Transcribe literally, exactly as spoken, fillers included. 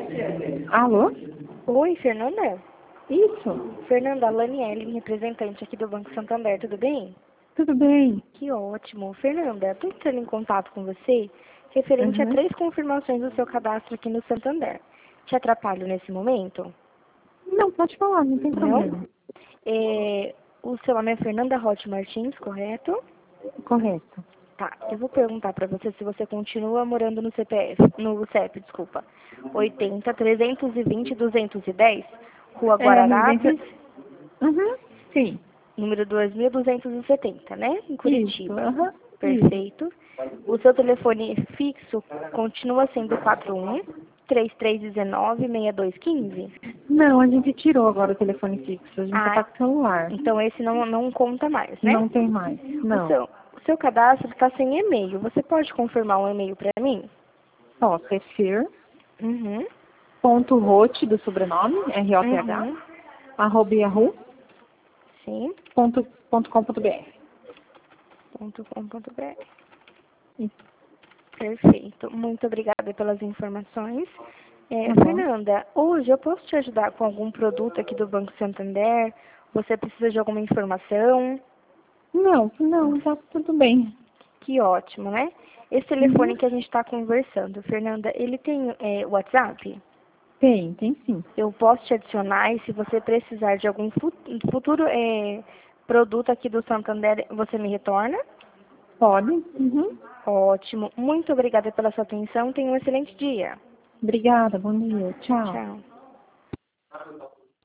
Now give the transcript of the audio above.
Alô? Oi, Fernanda? Isso, Fernanda, Laniele, representante aqui do Banco Santander, tudo bem? tudo bem. Que ótimo. Fernanda, estou entrando em contato com você referente a Uhum. três confirmações do seu cadastro aqui no Santander. Te atrapalho nesse momento? Não, pode falar, não tem Não? problema. É, o seu nome é Fernanda Roth Martins, correto? Correto. Tá, eu vou perguntar para você se você continua morando no C P F, no C E P, desculpa. oitenta, trezentos e vinte, duzentos e dez, Rua É, residência... Guararapes, Uhum, sim. número dois mil duzentos e setenta, né? Em Isso, Curitiba. aham. Isso. Perfeito. O seu telefone fixo continua sendo quatro um, três três um nove, seis dois um cinco? Não, a gente tirou agora o telefone fixo, a gente só Ah, tá com celular. então esse não, não conta mais, né? Não tem mais, O não. seu, o seu cadastro está sem e-mail. Você pode confirmar um e-mail para mim? Posso, é fir, Uhum. ponto roth do sobrenome, R O T H, Uhum. arroba yahoo, Sim. ponto, ponto com, ponto br. Ponto com ponto br. Isso. Perfeito. Muito obrigada pelas informações. É, Tá bom. Fernanda, hoje eu posso te ajudar com algum produto aqui do Banco Santander? Você precisa de alguma informação? Não, não, tá tudo bem. Que ótimo, né? Esse telefone Uhum. que a gente está conversando, Fernanda, ele tem é, WhatsApp? Tem, tem sim. Eu posso te adicionar e se você precisar de algum fu- futuro é, produto aqui do Santander, você me retorna? Pode? Uhum. Ótimo. Muito obrigada pela sua atenção. Tenha um excelente dia. Obrigada, bom dia. Tchau. Tchau.